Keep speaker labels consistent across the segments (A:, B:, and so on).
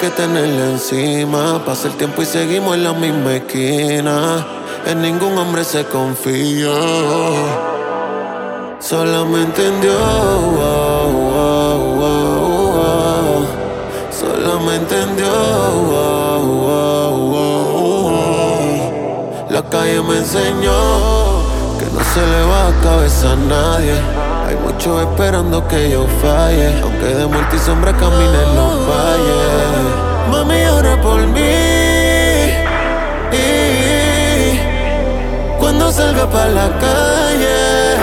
A: que tenerla encima. Pasa el tiempo y seguimos en la misma esquina. En ningún hombre se confía. Solamente en Dios. Solamente en Dios. La calle me enseñó que no se le va a cabeza a nadie. Hay muchos esperando que yo falle, aunque de muerte y sombra camine en los valles. Mami, ora por mí. Cuando salga pa' la calle.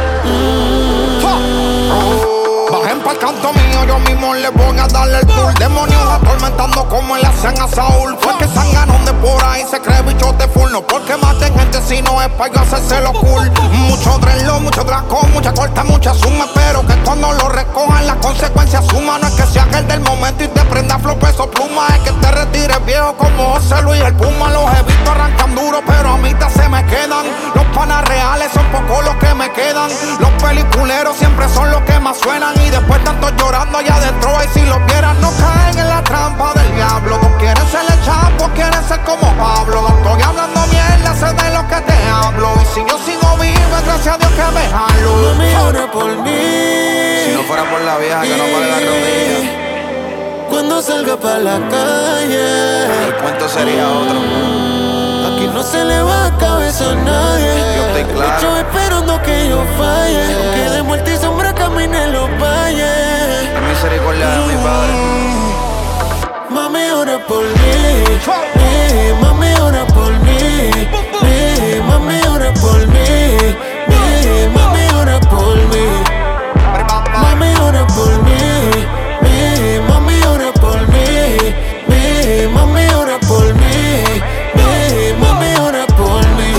B: Bajen pa'l canto mío, yo mismo les voy a darle el tour. Demonios atormentando como le hacen a Saúl. Fue que sangaron de por ahí, se cree bichote full. No porque maten gente, si no es pa' yo hacerse lo cool. Mucho drelo, mucho draco, mucha corta, mucha suma. Pero que cuando lo recojan las consecuencias suman. No es que sea el del momento y te prenda flow, peso pluma. Es que te retires viejo como José Luis el Puma. Los he visto arrancan duro, pero a mitad se me quedan. Los panas reales son pocos los que me quedan. Los peliculeros siempre son los que más suenan. Y después tanto llorando allá adentro. Y si los vieran no caen en la trampa del diablo. Vos quieres ser el chapo, quieres ser como Pablo. No estoy hablando mierda, sé de lo que te hablo. Y si yo sigo vivo, es gracias a Dios que me jalo.
A: Mami, ora por mí.
C: Si no fuera por la vieja que no pare la rodilla,
A: cuando salga pa' la calle,
C: el cuento sería otro.
A: aquí no se le va a cabeza a nadie.
C: Yo estoy claro.
A: Muchos esperando que yo falle, aunque de muerte y sombra camine en los valles.
C: La misericordia de mi padre.
A: Mami, ora por mí. Mami, ora por mí. Mami, ora por mí. Mami, ora por mí. Mami, ora por mí. Mami, ora por mí. Mami, ora por mí. Mami, ora por mí.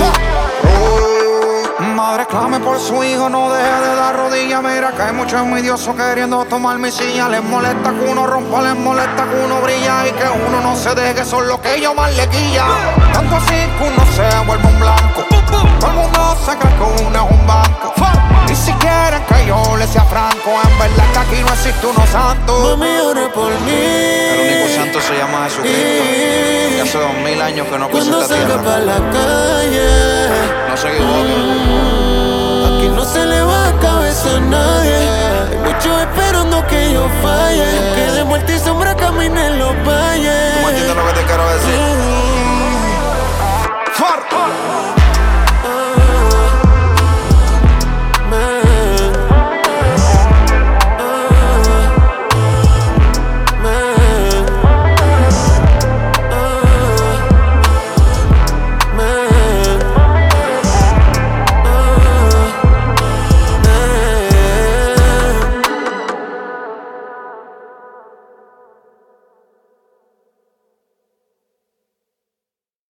B: Madre clame por su hijo, no deje de dar rodillas. Mira que hay muchos envidiosos queriendo tomar mi silla. Les molesta que uno rompa, les molesta que uno brilla. Y que uno no se deje, son lo que ellos más le quilla. Tanto así que uno se vuelve un blanco. Todo el mundo se cree que uno es un banco. Ni siquiera que yo le sea franco. En verdad que aquí no existe uno santo.
A: Mami, ora por mí.
C: El único santo se llama Jesucristo. Y hace 2000 años que no pisa
A: Cuando
C: esta
A: salga
C: tierra.
A: pa' la calle,
C: No se equivoquen.
A: aquí no se le va a cabeza a nadie. Hay muchos esperando que yo falle, que de muerte y sombra camine en los valles.
C: ¿Tú me entiendes lo que te quiero decir?